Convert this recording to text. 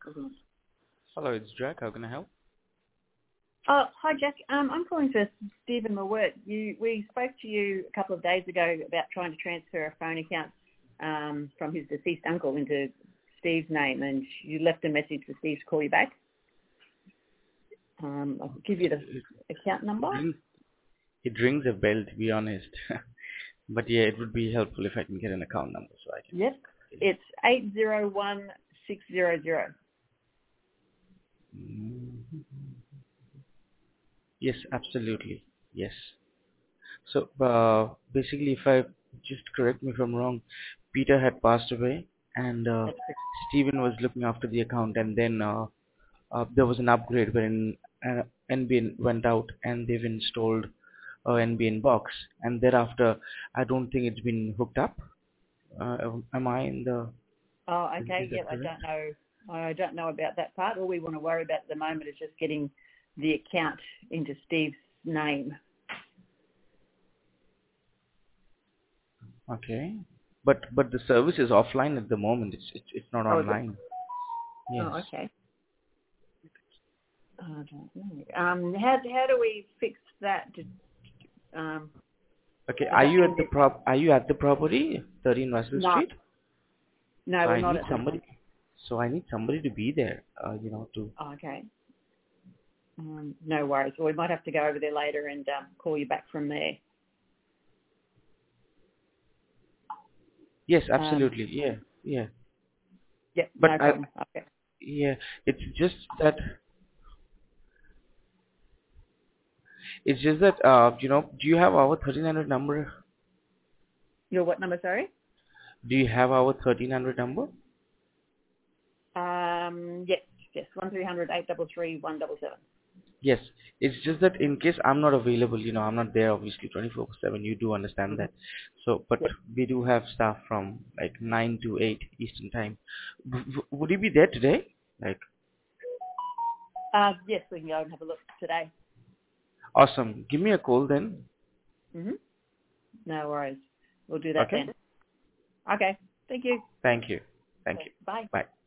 Hello, it's Jack. How can I help? Hi, Jack. I'm calling for Stephen Mawert. We spoke to you a couple of days ago about trying to transfer a phone account from his deceased uncle into Steve's name, and you left a message for Steve to call you back. I'll give you the account number. It rings a bell, to be honest. But yeah, it would be helpful if I can get an account number so I can. Yep, it's 801600. Yes, absolutely. Yes. So basically, if I just correct me if I'm wrong, Peter had passed away, and That's correct. Stephen was looking after the account, and then there was an upgrade when NBN went out, and they've installed a NBN box, and thereafter, I don't think it's been hooked up. Am I in the? Oh, Is okay. that Yep, I correct? don't know. I don't know about that part. All we want to worry about at the moment is just getting the account into Steve's name. Okay. But the service is offline at the moment. It's not Oh, is it? online. Yes. Oh, okay. I don't know. How do we fix that? Okay. Does that mean that? Are you at the property, 13 Russell No, Street? no, So we're I not need at the somebody. moment. So I need somebody to be there. To. Oh, okay. No worries. Well, we might have to go over there later and call you back from there. Yes, Um, absolutely. Yeah, yeah. yep, But no problem. Okay. yeah, it's just that. It's just that. Do you have our 1300 number? Your what number? Sorry. Do you have our 1300 number? Yes, yes. 1300 833 177. Yes, it's just that in case I'm not available, I'm not there obviously 24/7. You do understand Mm-hmm. that. So, but Yep. we do have staff from like 9 to 8 Eastern time. Would you be there today? Like, Yes, we can go and have a look today. awesome. Give me a call then. Mm-hmm. No worries. We'll do that Okay. then. Okay. Thank you. Thank you. Thank Okay. you. Bye. Bye.